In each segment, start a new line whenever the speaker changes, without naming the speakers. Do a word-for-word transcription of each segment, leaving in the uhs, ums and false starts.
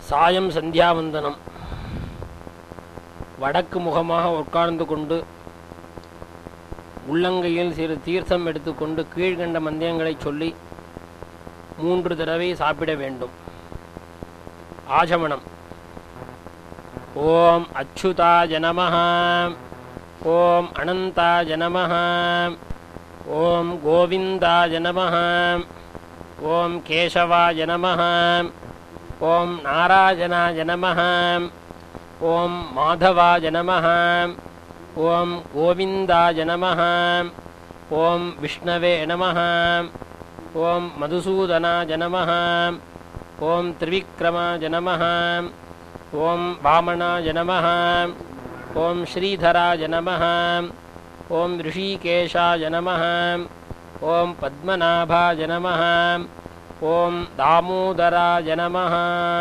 சாயம் சந்தியாவந்தனம். வடக்கு முகமாக உட்கார்ந்து கொண்டு உள்ளங்கையில் சிறு தீர்த்தம் எடுத்துக்கொண்டு கீழ்கண்ட மந்திரங்களை சொல்லி மூன்று தடவை சாப்பிட வேண்டும். ஆஜமனம். ஓம் அச்சுதாய நமஹ, ஓம் அனந்தாய நமஹ, ஓம் கோவிந்தாய நமஹ, ஓம் கேசவாய நமஹ, ஓம் நாராயணாய நமஹ, ஓம் மாதவாய நமஹ, ஓம் கோவிந்தாய நமஹ, ஓம் விஷ்ணவே நமஹ, ஓம் மதுசூதனாய நமஹ, ஓம் திரிவிக்ரமாய நமஹ, ஓம் வாமனாய நமஹ, ஓம் ஸ்ரீதராய நமஹ, ஓம் ரிஷிகேஷாய நமஹ, ஓம் பத்மநாபாய நமஹ, ஓம் தாமோதராய நமஹ.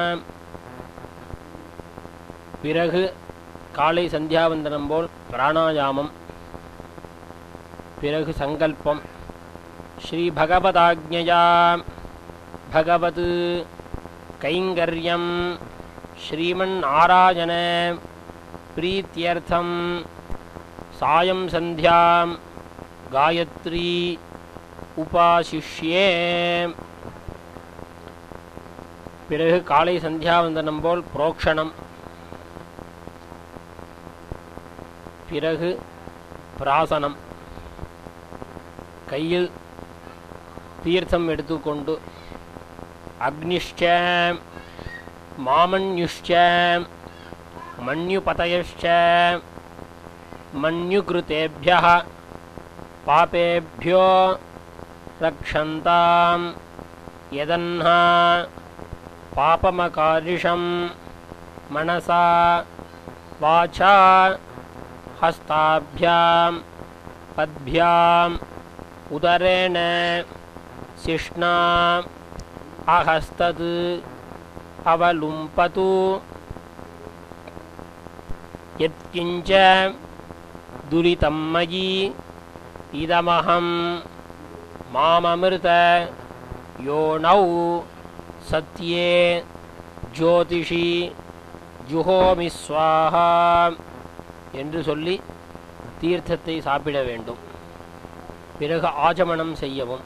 பிறகு காலை சந்தியாவந்தனம் போல் பிராணாயாமம். பிறகு சங்கல்பம். ஸ்ரீ பகவதாக்ஞயா பகவத் கைங்கர்யம் ஸ்ரீமன் நாராயண பிரீத்யர்த்தம் சாயம் சந்தியாம் காயத்ரி உபாசிஷ்யே. பிறகு காலை சந்தியாவந்தனம் போல் புரோக்ஷணம். பிறகு பிராசனம். கையில் தீர்த்தம் எடுத்துக்கொண்டு அக்னிஷ்ச மாமன்யுஷ்ச மன்யுபதயஷ்ச மன்யுக்ருதேப்யः பாபேभ्यो ரக்ஷந்தாம் யதன்ஹா பாபமகாரிஷம் மனசா வாசா ஹஸ்தாभ्यां பத்भ्यां உதரேண சிஷ்ணா அஹஸ்தத் அவலும்பது யத்கிஞ்ச துரிதம் மயி இதமஹம் மாமமிர்த யோனௌ சத்யே ஜோதிஷி ஜுஹோமி ஸ்வாஹா என்று சொல்லி தீர்த்தத்தை சாப்பிட வேண்டும். பிறகு ஆஜமனம் செய்யவும்.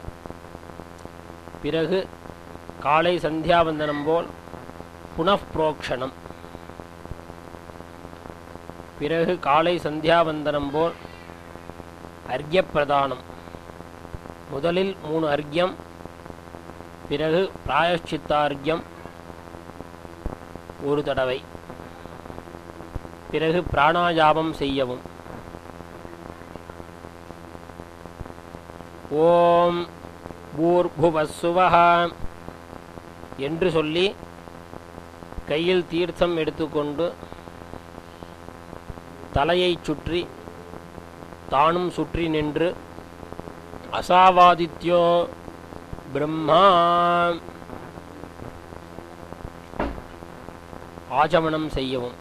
பிறகு காலை சந்தியாவந்தனம் போல் புனఃப்ரோக்ஷணம். பிறகு காலை சந்தியாவந்தனம் போல் அர்க்யப்பிரதானம். முதலில் மூணு அர்க்யம், பிறகு பிராயஷ்சித்தார்க்யம் ஒரு தடவை, பிறகு பிராணாயாமம் செய்யவும். ஓம் பூர்புவஸ்ஸுவஹ என்று சொல்லி கையில் தீர்த்தம் எடுத்துக்கொண்டு தலையை சுற்றி தானும் சுற்றி நின்று அசாவாதித்யோ பிரம்மா ஆச்சமனம் செய்யவும்.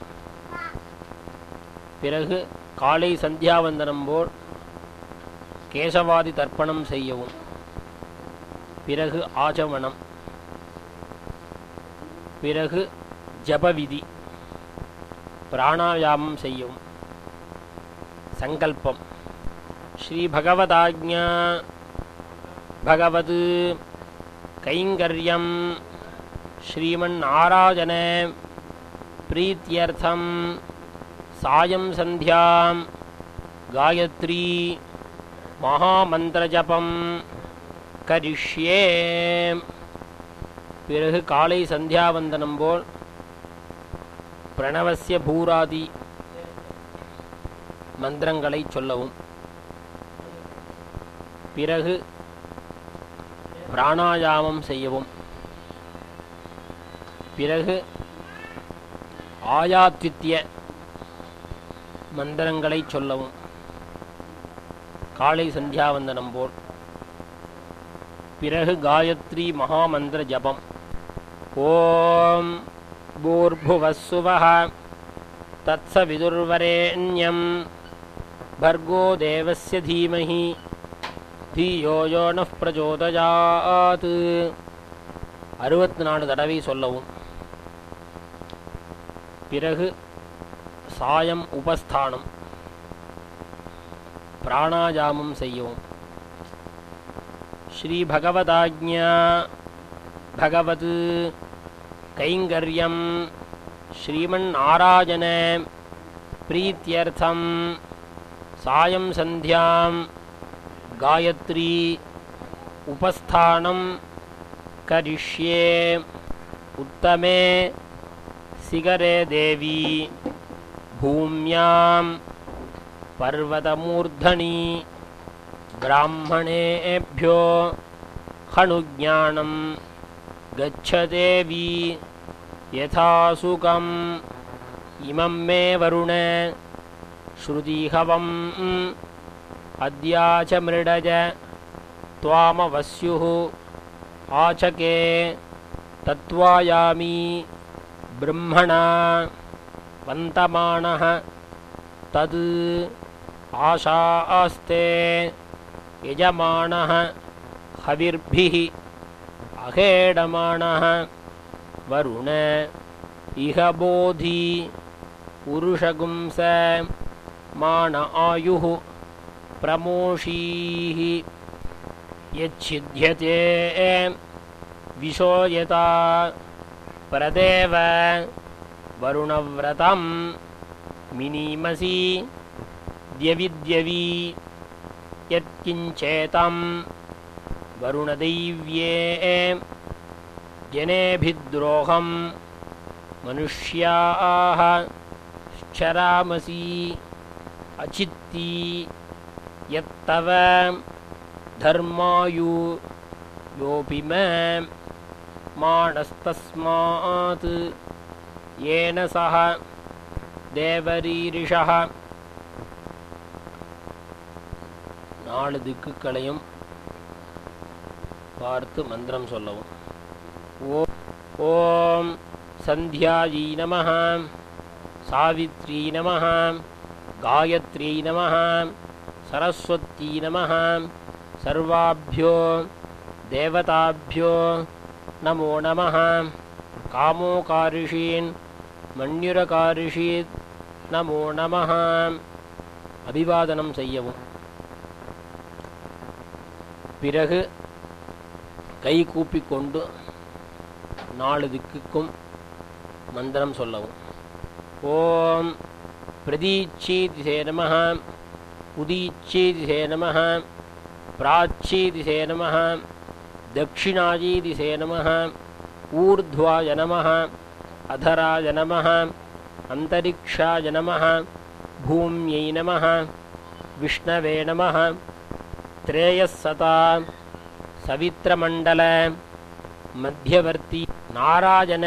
பிறகு காலை சந்தியாவந்தனம் போல் கேசவாதி தர்ப்பணம் செய்யவும். பிறகு ஆச்சமனம். பிறகு ஜபவிதி பிராணாயாமம் செய்யவும். சங்கல்பம். ஸ்ரீ பகவதாக்ஞா பகவது கைங்கர்யம் ஸ்ரீமன் நாராயண பிரீத்யர்த்தம் சாயம் சந்தியாம் காயத்ரி மகாமந்திரஜபம் கரிஷ்யே. பிறகு காலை சந்தியாவந்தனம் போல் பிரணவஸ்ய பூராதி மந்திரங்களை சொல்லவும். பிறகு பிராணாயாமம் செய்யவும். பிறகு ஆயாத்வித்ய மந்திரங்களை சொல்லவும். காலை சந்தியாவந்தனம் போல். பிறகு காயத்ரி மகாமந்திர ஜபம். ஓம் பூர்புவஸ்ஸுவஹ தத்சவிதுர்வரேண்யம் भर्गो देवस्य धीमहि धियो यो नः प्रचोदयात्. அறுபத்தி நாலு தடவை சொல்லவும். பிறகு சாயம் உபஸ்தானம் பிராணாயாமம் செய்யவும். ஸ்ரீ பகவதாஜ்ஞா பகவத் கைங்கர்யம் ஸ்ரீமன் நாராயண பிரீத்யர்த்தம் சாயம் சந்தியாம் காயத்ரி உபஸ்தானம் கரிஷ்யே. உத்தமே சிகரே தேவி பூம்யாம் பர்வதமூர்தனி பிராமணேभ्यो ஹனுஜ்ஞானம் கச்சதேவி யதா சுகம். இமம் மே வருண ஸ்ருதிஹவம் அத்யாச மிருடஜ த்வாமவஸ்யுः ஆச்சகே தத்வாயாமி பிரம்மணா வந்தமானः தத் ஆஷாஸ்தே யஜமானः ஹவிர்பிஹி அகேடமானः வருண இஹ போதி உருஷகும்ச மான ஆயுः பிரமோஷீஹி யச்சித்யதே விஷோயதா பிரதேவ வருணவ்ரதம் மினிமசி द्यविद्यवी यत्किञ्चेतं वरुणदैव्ये जनेभिद्रोहं मनुष्याः चरामसि अचित्ती यत्तव धर्मायु योऽपि मे मानस्तस्मात् येन सह देवरीरिषः. நாலு திக்குகளையும் பார்த்து மந்திரம் சொல்லவும். ஓ ஓம் சந்தியாயை நமஹ, சாவித்ரி நமஹ, காயத்ரி நமஹ, சரஸ்வதி நமஹ, சர்வாभ्यो தேவதாभ्यो நமோ நமஹ. காமோகாரிஷீன் மன்யுரகாரிஷீத் நமோ நமஹ. அபிவாதனம் செய்யவும். பிறகு கை கூப்பிக்கொண்டு நாலு திக்குக்கும் மந்திரம் சொல்லவும். ஓம் பிரதீச்சீதிசே நமஹ, உதீச்சீதிசே நமஹ, பிராச்சீதிசே நமஹ, தட்சிணாயீதிசே நமஹ, ஊர்த்வாய நமஹ, அதராய நமஹ, அந்தரிக்ஷாய நமஹ, பூம்யை நமஹ, விஷ்ணவே நமஹ. த்ரேயசதா சவித்ரமண்டல மத்தியவர்த்தி நாராயண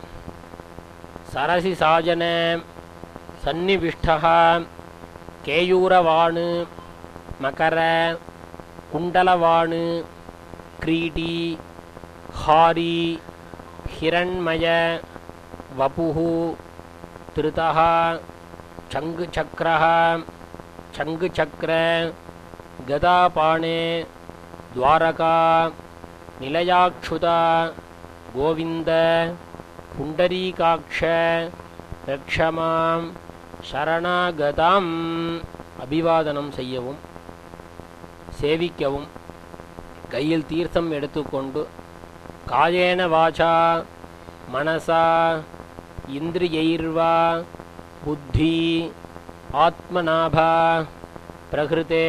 சரசிசாயன சன்னிவிஷ்டः கேயூரவாணு மகர குண்டலவாணு கிரீடி ஹாரி ஹிரண்மய வபுः திருதः சங்குசக்கரः சங்குசக்கர கதாபாணே துவாரகா நிலையாக்ஷுதா கோவிந்த புண்டரீகாக்ஷ ரக்ஷமாம் சரணாகதாம். அபிவாதனம் செய்யவும் சேவிக்கவும். கையில் தீர்த்தம் எடுத்துக்கொண்டு காயேன வாசா மனசா இந்திரியைர்வா புத்தி ஆத்மநாபா பிரகிருதே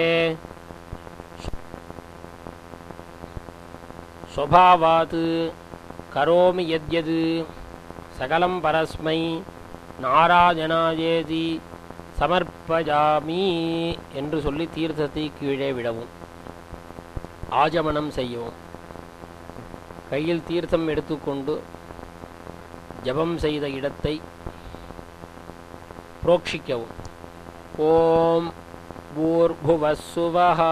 ஸ்வபாவாத் கரோமி யத்யத் சகலம் பரஸ்மை நாராயணாயேதி சமர்ப்பயாமி என்று சொல்லி தீர்த்தத்தை கீழே விடவும். ஆஜமனம் செய்யவும். கையில் தீர்த்தம் எடுத்துக்கொண்டு ஜபம் செய்த இடத்தை புரோக்ஷிக்கவும். ஓம் பூர்புவஸ்ஸுவஹ.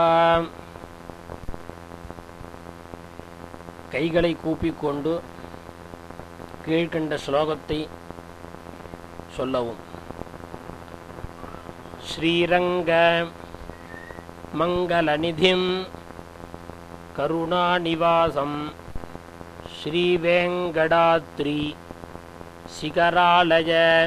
கைகளை கூப்பிக்கொண்டு கீழ்கண்ட ஸ்லோகத்தை சொல்லவும். ஸ்ரீரங்க மங்களநிதிம் கருணாநிவாசம் ஸ்ரீவேங்கடாத்ரி சிகராலய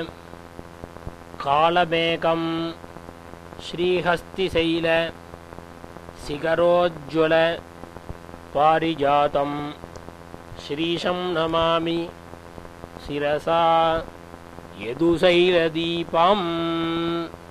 காலமேகம் ஸ்ரீஹஸ்திசைல சிகரோஜ்வல பாரிஜாதம் ஸ்ரீஷம் நமாமி சிரசா யதுசைலதீபம்.